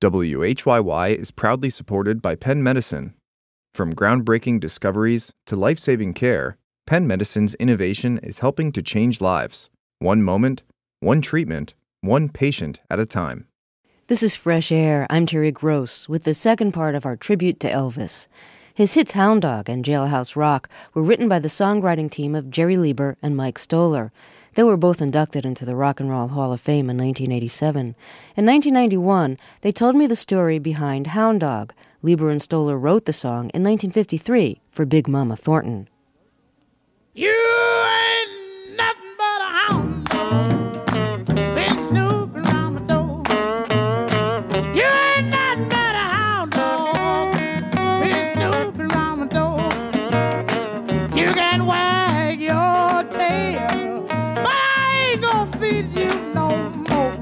WHYY is proudly supported by Penn Medicine. From groundbreaking discoveries to life-saving care, Penn Medicine's innovation is helping to change lives. One moment, one treatment, one patient at a time. This is Fresh Air. I'm Terry Gross with the second part of our tribute to Elvis. His hits Hound Dog and Jailhouse Rock were written by the songwriting team of Jerry Lieber and Mike Stoller. They were both inducted into the Rock and Roll Hall of Fame in 1987. In 1991, they told me the story behind Hound Dog. Lieber and Stoller wrote the song in 1953 for Big Mama Thornton. You ain't nothing but a hound dog, been snooping around my door. You ain't nothing but a hound dog, been snooping around my door. You can wag your tail, but I ain't gonna feed you no more.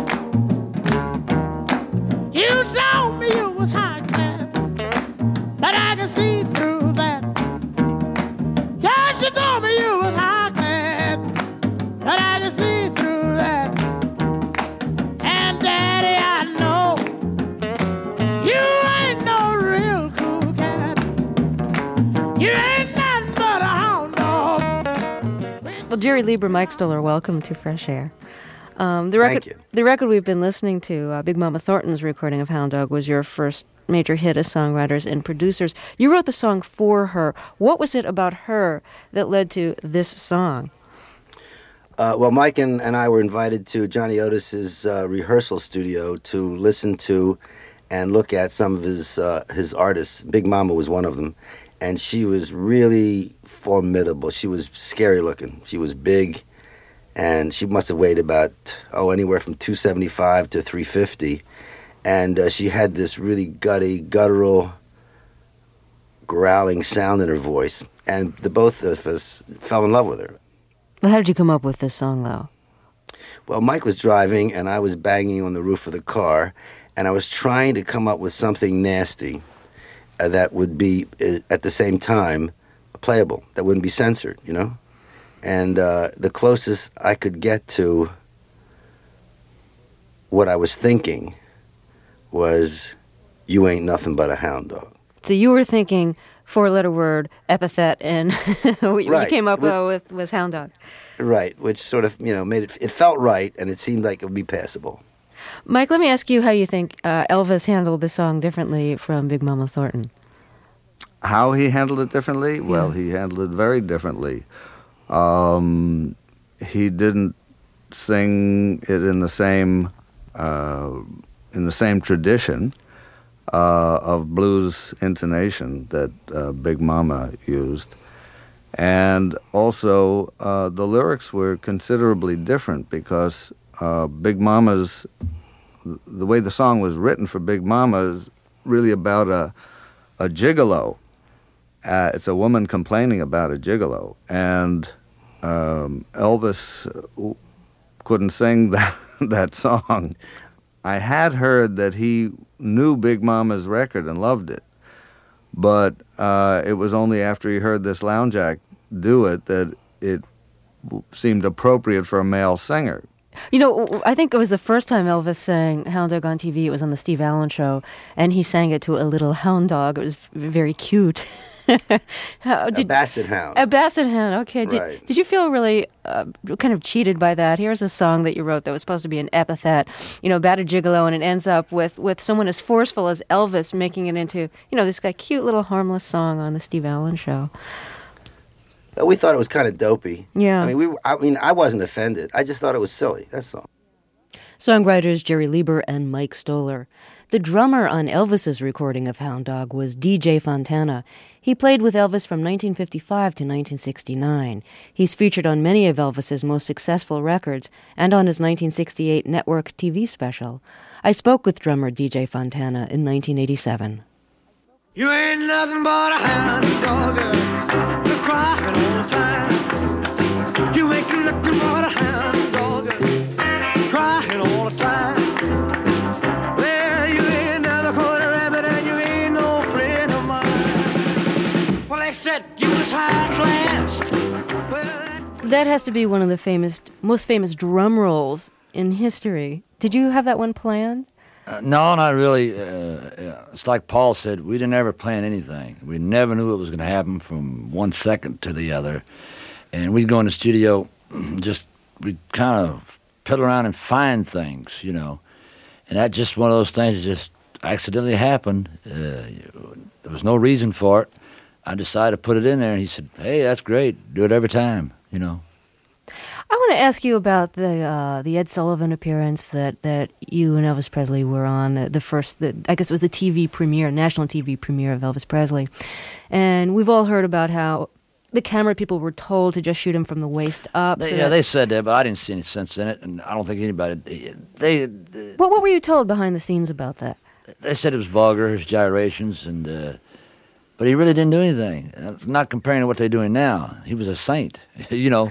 You told me you was hot class, but I can see through that. Yes, you told me you was high class, but I can see through that. And Daddy, I know you ain't no real cool cat. You ain't nothing but a hound dog. Well, Jerry Lieber, Mike Stoller, welcome to Fresh Air. Thank you. The record we've been listening to, Big Mama Thornton's recording of Hound Dog, was your first major hit as songwriters and producers. You wrote the song for her. What was it about her that led to this song? Well, Mike and I were invited to Johnny Otis's rehearsal studio to listen to and look at some of his artists. Big Mama was one of them, and she was really formidable. She was scary looking. She was big, and she must have weighed about, anywhere from 275 to 350. And she had this really guttural, growling sound in her voice. And the both of us fell in love with her. Well, how did you come up with this song, though? Well, Mike was driving, and I was banging on the roof of the car, and I was trying to come up with something nasty that would be, at the same time, playable, that wouldn't be censored, you know? And the closest I could get to what I was thinking was, you ain't nothing but a hound dog. So you were thinking four-letter word, epithet, and what you came up with Hound Dog. Right, which sort of, made it felt right, and it seemed like it would be passable. Mike, let me ask you how you think Elvis handled the song differently from Big Mama Thornton. How he handled it differently? Yeah. Well, he handled it very differently. He didn't sing it in the same tradition of blues intonation that Big Mama used. And also, the lyrics were considerably different because Big Mama's, the way the song was written for Big Mama is really about a gigolo. It's a woman complaining about a gigolo. And Elvis couldn't sing that song. I had heard that he knew Big Mama's record and loved it, but it was only after he heard this lounge act do it that it seemed appropriate for a male singer. I think it was the first time Elvis sang Hound Dog on TV. It was on the Steve Allen Show, and he sang it to a little hound dog. It was very cute. A basset hound. A basset hound, okay. Right. Did you feel really kind of cheated by that? Here's a song that you wrote that was supposed to be an epithet, about a gigolo, and it ends up with someone as forceful as Elvis making it into, this cute little harmless song on the Steve Allen Show. We thought it was kind of dopey. Yeah. I wasn't offended. I just thought it was silly, that's all. Songwriters Jerry Lieber and Mike Stoller. The drummer on Elvis's recording of Hound Dog was DJ Fontana. He played with Elvis from 1955 to 1969. He's featured on many of Elvis's most successful records and on his 1968 network TV special. I spoke with drummer DJ Fontana in 1987. You ain't nothing but a hound dog, you're crying all the time. You ain't nothing but a hound dog, crying all the time. Well, you ain't never caught a rabbit and you ain't no friend of mine. Well, they said you was high class. That has to be one of the most famous drum rolls in history. Did you have that one planned? No, not really. It's like Paul said, we didn't ever plan anything. We never knew what was going to happen from one second to the other. And we'd go in the studio, we'd kind of piddle around and find things, you know. And that just one of those things that just accidentally happened. There was no reason for it. I decided to put it in there, and he said, hey, that's great. Do it every time, you know. I want to ask you about the Ed Sullivan appearance that you and Elvis Presley were on, I guess it was the TV premiere, national TV premiere of Elvis Presley. And we've all heard about how the camera people were told to just shoot him from the waist up. They said that, but I didn't see any sense in it, and I don't think anybody... What were you told behind the scenes about that? They said it was vulgar, his gyrations, but he really didn't do anything. I'm not comparing to what they're doing now. He was a saint, you know.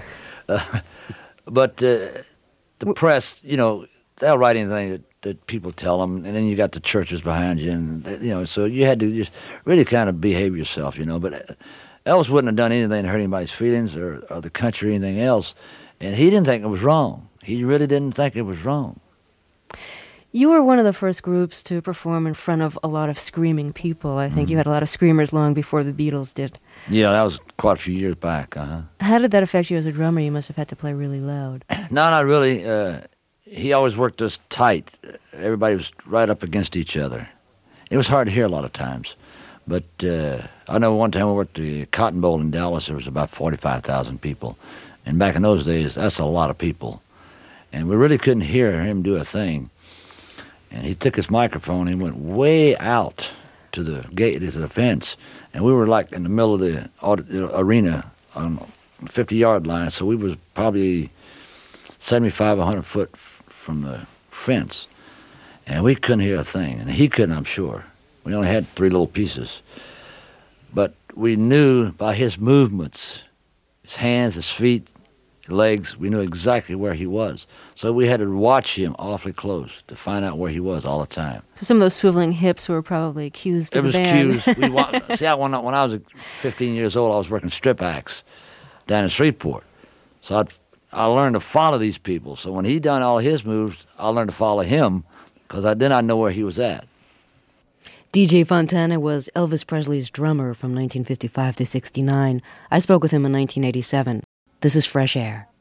But the press, you know, they'll write anything that people tell them, and then you got the churches behind you, and you know, so you had to just really kind of behave yourself, you know. But Elvis wouldn't have done anything to hurt anybody's feelings or the country or anything else, and he didn't think it was wrong. He really didn't think it was wrong. You were one of the first groups to perform in front of a lot of screaming people. I think you had a lot of screamers long before the Beatles did. Yeah, that was quite a few years back. How did that affect you as a drummer? You must have had to play really loud. No, not really. He always worked us tight. Everybody was right up against each other. It was hard to hear a lot of times. But I know one time we worked the Cotton Bowl in Dallas. There was about 45,000 people. And back in those days, that's a lot of people. And we really couldn't hear him do a thing. And he took his microphone and went way out to the gate, to the fence. And we were like in the middle of the arena on the 50-yard line. So we was probably 75, 100 foot from the fence. And we couldn't hear a thing. And he couldn't, I'm sure. We only had 3 little pieces. But we knew by his movements, his hands, his feet, legs, we knew exactly where he was. So we had to watch him awfully close to find out where he was all the time. So some of those swiveling hips were probably cues to the band. It was cues. See, when I was 15 years old, I was working strip acts down in Shreveport. So I learned to follow these people. So when he done all his moves, I learned to follow him because then I know where he was at. DJ Fontana was Elvis Presley's drummer from 1955 to 69. I spoke with him in 1987. This is Fresh Air.